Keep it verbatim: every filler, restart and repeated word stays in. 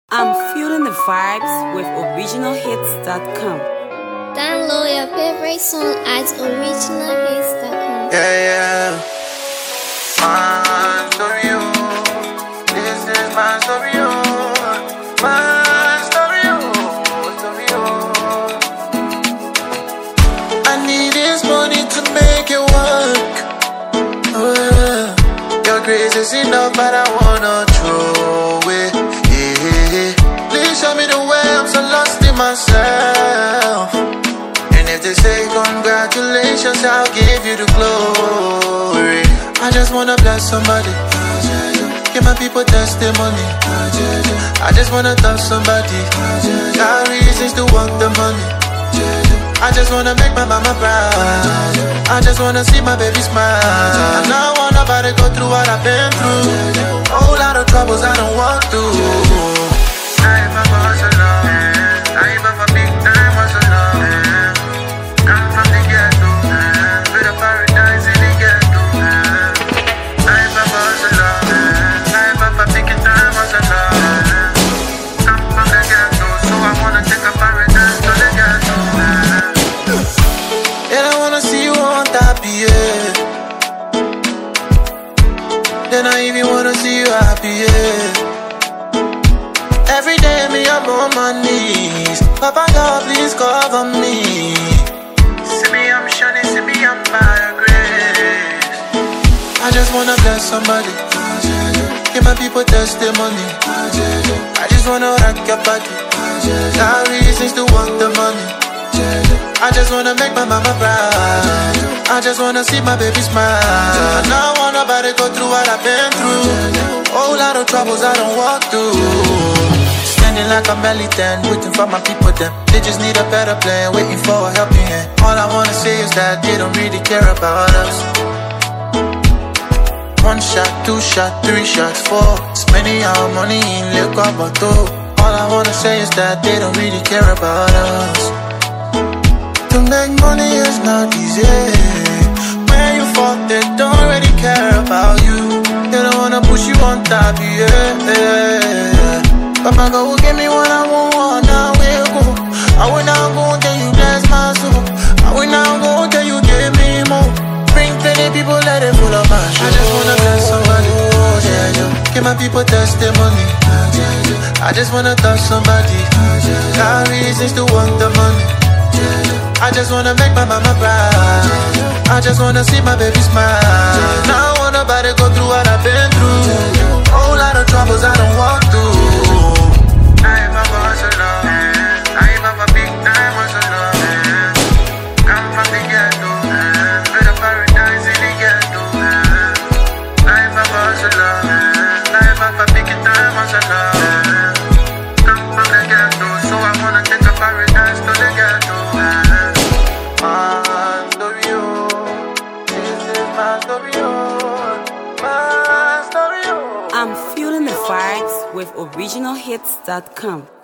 I'm feeling the vibes with original hits dot com. Download your favorite song at original hits dot com. Yeah, yeah. My story, oh. This is my story, oh. My story, oh. Story, oh. I need this money to make it work. Oh, yeah. Your grace is enough, but I wanna throw it. Yeah. Please show me the way, I'm so lost in myself. And if they say congratulations, I'll give you the glory. I just wanna bless somebody, give my people testimony. I just wanna touch somebody, got reasons to want the money. I just wanna make my mama proud, I just wanna see my baby smile. I don't want nobody go through what I've been through. Whole lot of troubles I don't walk through. I ain't my boss alone, I ain't my big time alone. I'm from the ghetto, with a paradise in the ghetto. I ain't my boss alone, I ain't my big time alone. I'm from the ghetto, so I wanna take a paradise to the ghetto. And I wanna see you on top, yeah. Then I even wanna see you happy, yeah. Every day me I'm on my knees, Papa God please cover me. See me I'm shining, see me I'm by your grace. I just wanna bless somebody, give my people testimony. I just wanna rock your body, got reasons to want the money. I just wanna make my mama proud, I just wanna see my baby smile. I don't want nobody go through what I've been through. Whole lot of troubles I don't walk through. Standing like a militant, waiting for my people them. They just need a better plan, waiting for a helping hand. All I wanna say is that they don't really care about us. One shot, two shot, three shots, four. Spending our money in liquor bottle. All I wanna say is that they don't really care about us. To make money is not easy. When you fall, they don't really care about you. They don't wanna push you on top, yeah. Papa God will give me what I want, what I will go. I will not go until you bless my soul. I will not go until you give me more. Bring plenty people, let it full of my soul. I just wanna bless somebody, yeah, yeah. Give my people testimony, I just wanna touch somebody, got reasons to want the money. I just wanna make my mama proud, I just wanna see my baby smile. Now I want nobody go through what I've been through. Whole lot of troubles I don't walk through. I ain't my boss alone, I ain't my big time alone. I'm from the ghetto, with a paradise in the ghetto. I ain't my boss alone, I ain't my big time alone. I'm from the ghetto, so I wanna take a paradise to the ghetto. My story, oh. This is my story, oh. My story, oh. I'm feeling the vibes with original hits dot com.